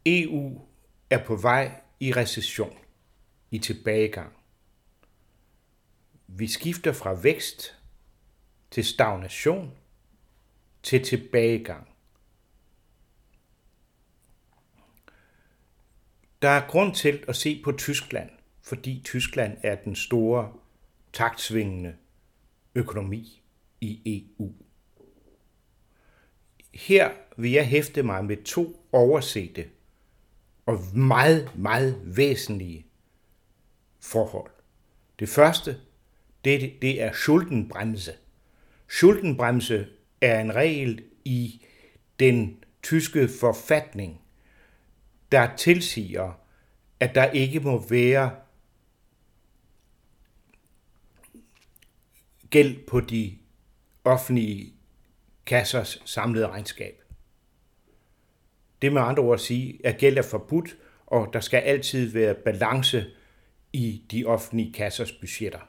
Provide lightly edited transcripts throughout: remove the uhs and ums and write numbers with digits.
EU er på vej i recession, i tilbagegang. Vi skifter fra vækst til stagnation til tilbagegang. Der er grund til at se på Tyskland, fordi Tyskland er den store, taktsvingende økonomi i EU. Her vil jeg hæfte mig med 2 oversete og meget, meget væsentlige forhold. Det første, det er Schuldenbremse. Schuldenbremse er en regel i den tyske forfatning, der tilsiger, at der ikke må være gæld på de offentlige kassers samlede regnskab. Det med andre ord at sige, at gæld er forbudt, og der skal altid være balance i de offentlige kassers budgetter.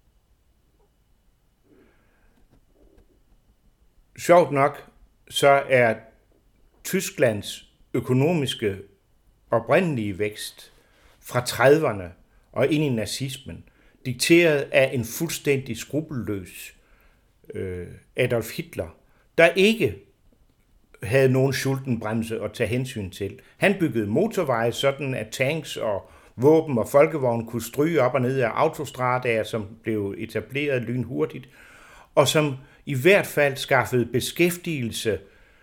Sjovt nok, så er Tysklands økonomiske oprindelige vækst fra 30'erne og ind i nazismen, dikteret af en fuldstændig skrupelløs Adolf Hitler, der ikke havde nogen Schuldenbremse at tage hensyn til. Han byggede motorveje sådan, at tanks og våben og folkevogne kunne stryge op og ned af autostradaer, som blev etableret lynhurtigt, og som i hvert fald skaffede beskæftigelse,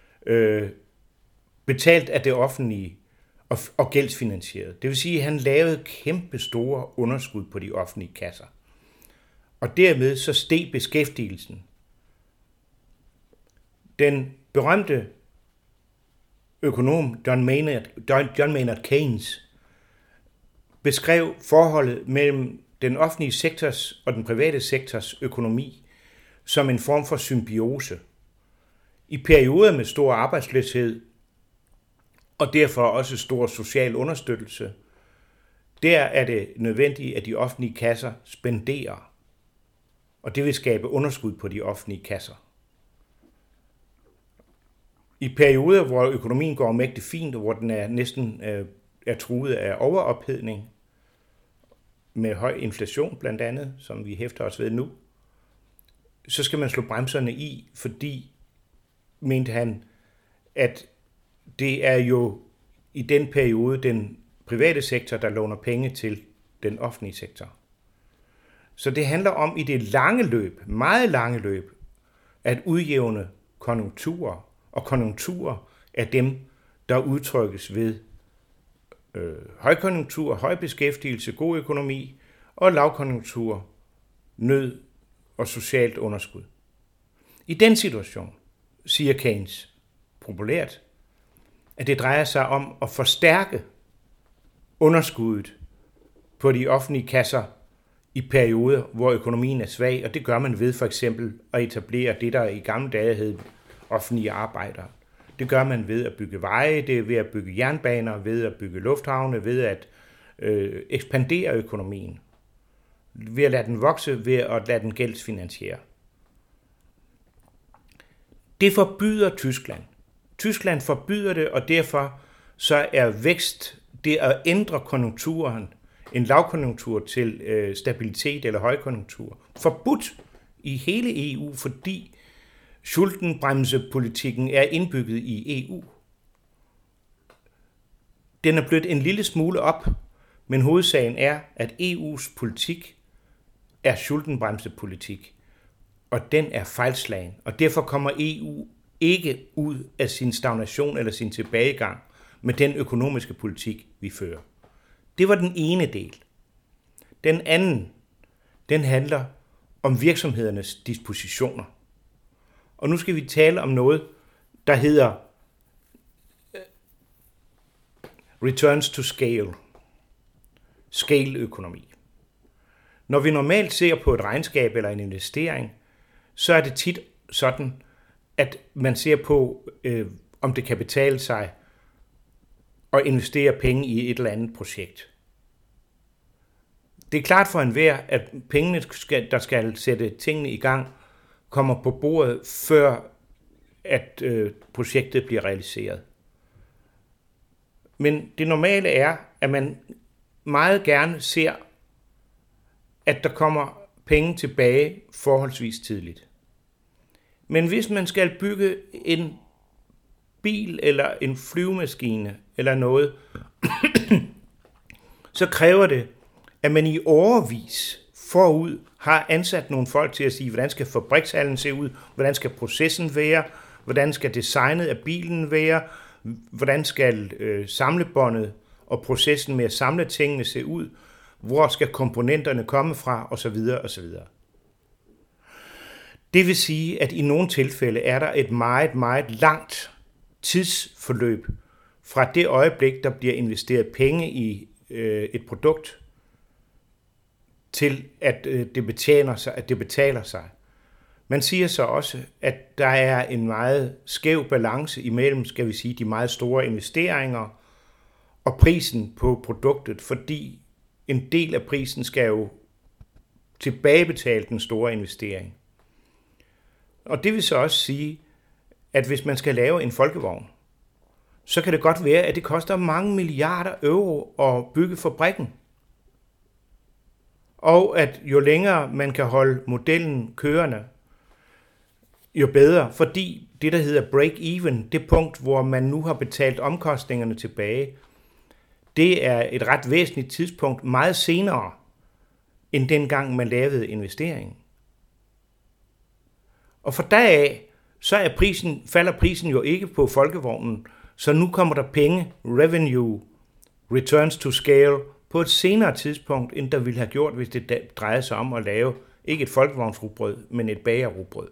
betalt af det offentlige og gældsfinansieret. Det vil sige, at han lavede kæmpe store underskud på de offentlige kasser. Og dermed så steg beskæftigelsen. Den berømte økonom John Maynard Keynes beskrev forholdet mellem den offentlige sektors og den private sektors økonomi som en form for symbiose. I perioder med stor arbejdsløshed og derfor også stor social understøttelse, der er det nødvendigt, at de offentlige kasser spenderer, og det vil skabe underskud på de offentlige kasser. I perioder, hvor økonomien går mægtig fint, og hvor den er næsten er truet af overophedning, med høj inflation blandt andet, som vi hæfter os ved nu, så skal man slå bremserne i, fordi, mente han, at det er jo i den periode den private sektor, der låner penge til den offentlige sektor. Så det handler om i det lange løb, meget lange løb, at udjævne konjunkturer, og konjunkturer er dem, der udtrykkes ved højkonjunktur, høj beskæftigelse, god økonomi, og lavkonjunktur, nød og socialt underskud. I den situation, siger Keynes populært, at det drejer sig om at forstærke underskuddet på de offentlige kasser i perioder, hvor økonomien er svag, og det gør man ved for eksempel at etablere det, der i gamle dage hed offentlige arbejdere. Det gør man ved at bygge veje, det er ved at bygge jernbaner, ved at bygge lufthavne, ved at ekspandere økonomien, ved at lade den vokse, ved at lade den gældsfinansiere. Det forbyder Tyskland. Tyskland forbyder det, og derfor så er vækst, det at ændre konjunkturen, en lavkonjunktur til stabilitet eller højkonjunktur, forbudt i hele EU, fordi Schuldenbremsepolitikken er indbygget i EU. Den er blødt en lille smule op, men hovedsagen er, at EU's politik er Schuldenbremsepolitik, og den er fejlslagen, og derfor kommer EU ikke ud af sin stagnation eller sin tilbagegang med den økonomiske politik, vi fører. Det var den ene del. Den anden, den handler om virksomhedernes dispositioner. Og nu skal vi tale om noget, der hedder returns to scale, scale-økonomi. Når vi normalt ser på et regnskab eller en investering, så er det tit sådan, at man ser på, om det kan betale sig at investere penge i et eller andet projekt. Det er klart for enhver, at pengene, der skal sætte tingene i gang, kommer på bordet, før at projektet bliver realiseret. Men det normale er, at man meget gerne ser, at der kommer penge tilbage forholdsvis tidligt. Men hvis man skal bygge en bil eller en flyvemaskine eller noget, så kræver det, at man i årevis forud har ansat nogle folk til at sige, hvordan skal fabrikshallen se ud, hvordan skal processen være, hvordan skal designet af bilen være, hvordan skal samlebåndet og processen med at samle tingene se ud, hvor skal komponenterne komme fra, osv. osv. Det vil sige, at i nogle tilfælde er der et meget, meget langt tidsforløb fra det øjeblik, der bliver investeret penge i et produkt, til at det betaler sig. Man siger så også, at der er en meget skæv balance imellem, skal vi sige, de meget store investeringer og prisen på produktet, fordi en del af prisen skal jo tilbagebetale den store investering. Og det vil så også sige, at hvis man skal lave en folkevogn, så kan det godt være, at det koster mange milliarder euro at bygge fabrikken. Og at jo længere man kan holde modellen kørende, jo bedre, fordi det, der hedder break-even, det punkt, hvor man nu har betalt omkostningerne tilbage, det er et ret væsentligt tidspunkt, meget senere, end dengang man lavede investeringen. Og fra deraf, så falder prisen jo ikke på folkevognen, så nu kommer der penge, revenue, returns to scale, på et senere tidspunkt, end der ville have gjort, hvis det drejede sig om at lave ikke et folkevognsrugbrød, men et bagerrugbrød.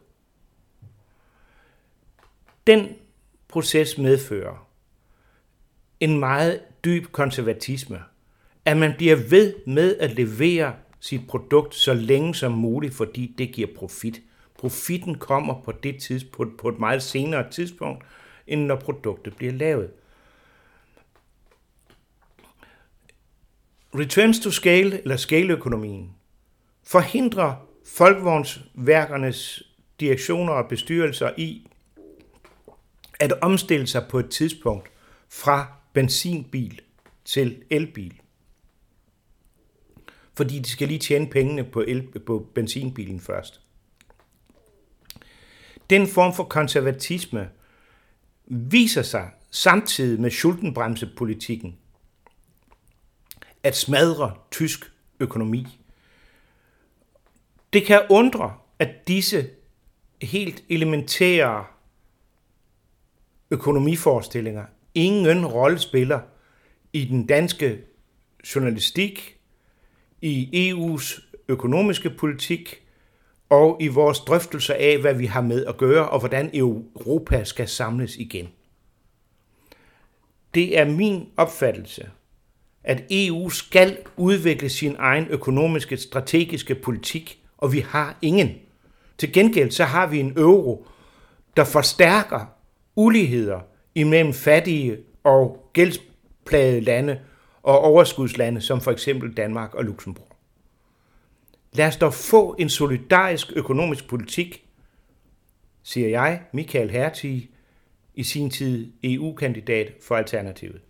Den proces medfører en meget dyb konservatisme, at man bliver ved med at levere sit produkt så længe som muligt, fordi det giver profit. Profitten kommer på det tidspunkt, på et meget senere tidspunkt, end når produktet bliver lavet. Returns to scale, eller scaleøkonomien, forhindrer folkevognsværkernes direktioner og bestyrelser i at omstille sig på et tidspunkt fra benzinbil til elbil. Fordi de skal lige tjene pengene på benzinbilen først. Den form for konservatisme viser sig samtidig med Schuldenbremse-politikken at smadre tysk økonomi. Det kan undre, at disse helt elementære økonomiforestillinger ingen rolle spiller i den danske journalistik, i EU's økonomiske politik og i vores drøftelser af, hvad vi har med at gøre, og hvordan Europa skal samles igen. Det er min opfattelse, at EU skal udvikle sin egen økonomiske, strategiske politik, og vi har ingen. Til gengæld så har vi en euro, der forstærker uligheder imellem fattige og gældsplagede lande og overskudslande, som for eksempel Danmark og Luxembourg. Lad os dog få en solidarisk økonomisk politik, siger jeg, Michael Hertie, i sin tid EU-kandidat for Alternativet.